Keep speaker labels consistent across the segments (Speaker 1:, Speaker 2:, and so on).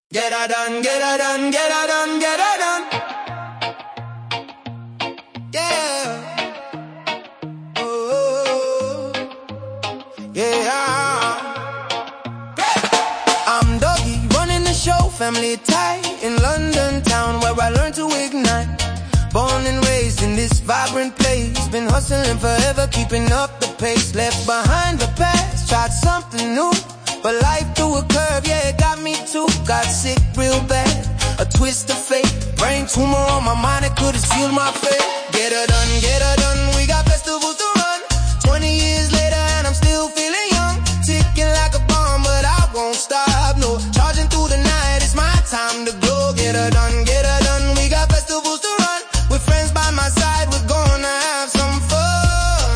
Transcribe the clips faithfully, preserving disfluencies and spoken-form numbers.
Speaker 1: Get her done, get her done, get her done, get her done. Yeah. Oh, yeah. I'm Doggy, running the show, family tie in London town where I learned to ignite. Born and raised in this vibrant place, been hustling forever, keeping up the pace. Left behind the past, tried something new, but life threw a curve, yeah, it got me too. Got sick real bad, a twist of fate. Brain tumor on my mind, it could've sealed my fate. Get her done, get her done, we got festivals to run. Twenty years later and I'm still feeling young. Ticking like a bomb, but I won't stop, no. Charging through the night, it's my time to go. Get her done, get her done, we got festivals to run. With friends by my side, we're gonna have some fun.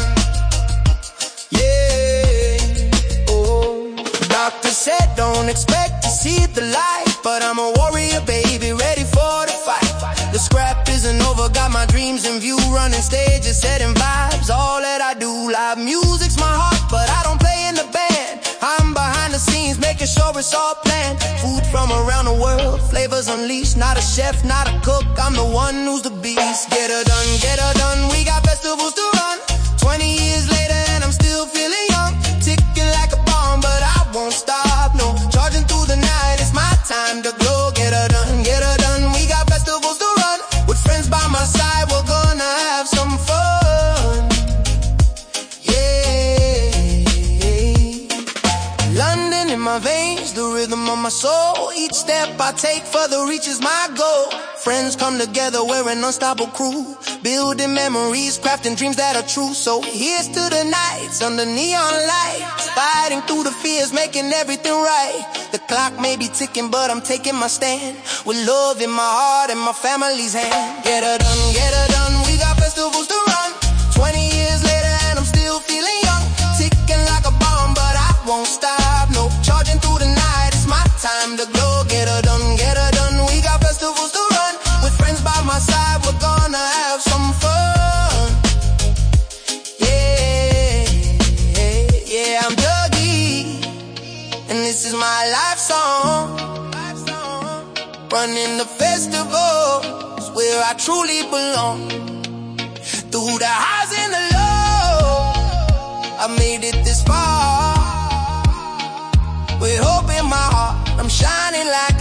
Speaker 1: Yeah, oh. Doctor said don't expect to see the light, but I'm a warrior, baby, ready for the fight. The scrap isn't over, got my dreams in view. Running stages, setting vibes, all that I do. Live music's my heart, but I don't play in the band. I'm behind the scenes, making sure it's all planned. Food from around the world, flavors unleashed. Not a chef, not a cook, I'm the one who's the beast. Get her done, get her done, we got festivals to run. Twenty years later and I'm still feeling young. Ticking like a bomb, but I won't stop, no. Charging through the night, it's my time to glow. Get her done, get her done, we got festivals to run. With friends by my side, we're gonna have some fun. Yeah. London in my veins, the rhythm of my soul. Each step I take further reaches my goal. Friends come together, we're an unstoppable crew. Building memories, crafting dreams that are true. So here's to the nights under neon lights, fighting through the fears, making everything right. The clock may be ticking, but I'm taking my stand, with love in my heart and my family's hand. Get her done, get her done, we got festivals to run. Twenty years later and I'm still feeling young. Ticking like a bomb, but I won't stop, no. Charging through the night, it's my time to glow. Get her done, get her done, we got festivals to run. With friends by my side, we're gonna have some fun. Yeah, yeah, I'm Dougie, and this is my life song. Running the festivals where I truly belong. Through the highs and the lows, I made it this far. With hope in my heart, I'm shining like